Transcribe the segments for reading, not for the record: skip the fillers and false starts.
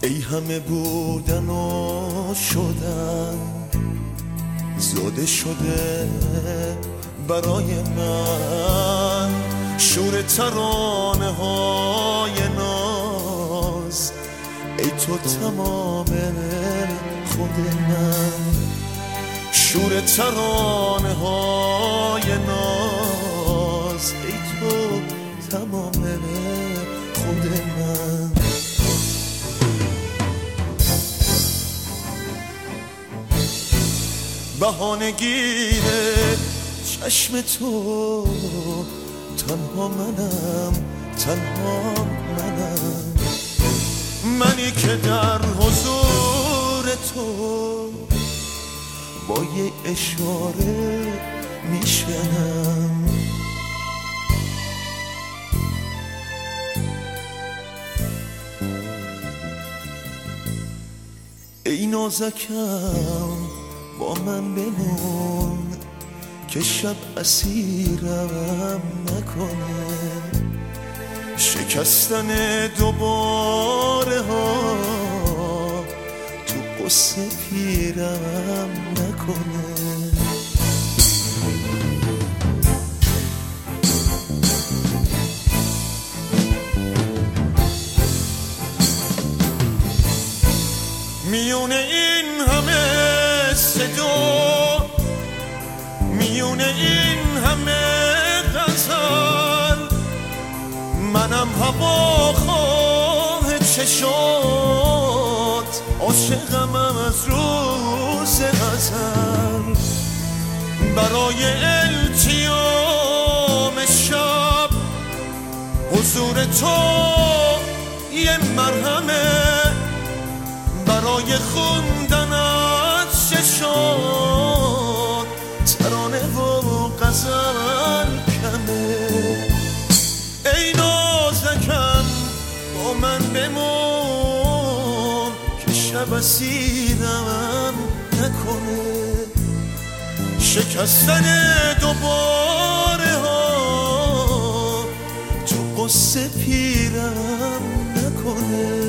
ای همه بودن و شدن زاده شده برای من، شور ترانه های ناز ای تو تمام خود من، شور ترانه های ناز ای تو تمام خود من. بهانه گیره چشم تو، تنها منم، تنها منم، منی که در حضور تو با یه اشاره میشنم. ای نازکم با من بمون که شب اسیرم نکنه، شکستن دوباره ها تو قصه پیرم نکنه. میون این همه صدا، میون این همه غزل، منم هواخواه چشات، عاشقم از روز ازل، برای التیام شب حضور تو یه مرهمه، برای خوندن از چشات ترانه و غزل کمه. ای نازکم با من بمون که شب اسیرم نکنه، شکستن دوباره ها تو قصه پیرم نکنه.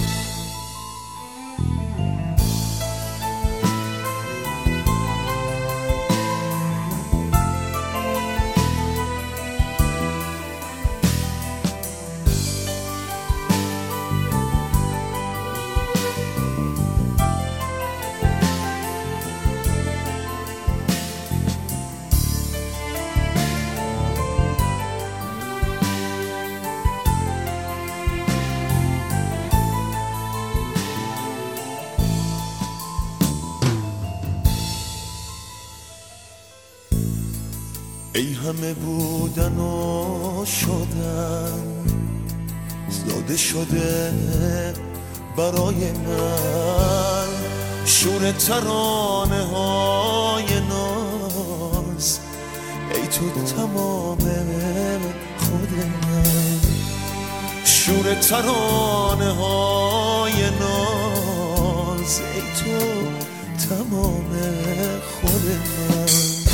ای همه بودن و شدن زاده شده برای من، شور ترانه های ناز ای تو تمام خود من، شور ترانه های ناز ای تو تمام خود من.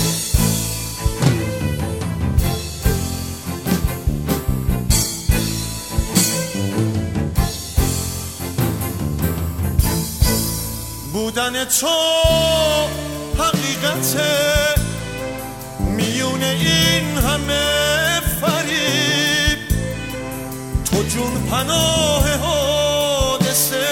بودن تو حقیقته، میون این همه فریب، تو جون پناه حادثه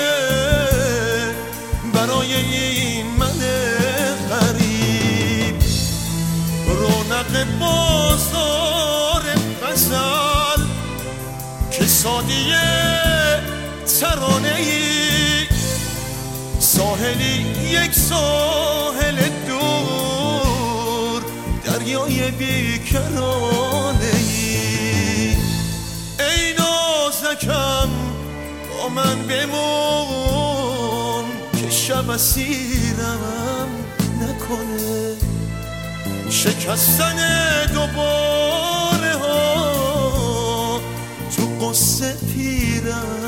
برای این من غریب، رونق بازار غزل که سادیه ترانه‌ای، ساحلی یک ساحل دور، دریای بیکرانه‌ای. ای نازکم با من بمون که شب اسیرم نکنه، شکستن دوباره ها تو قصه پیرم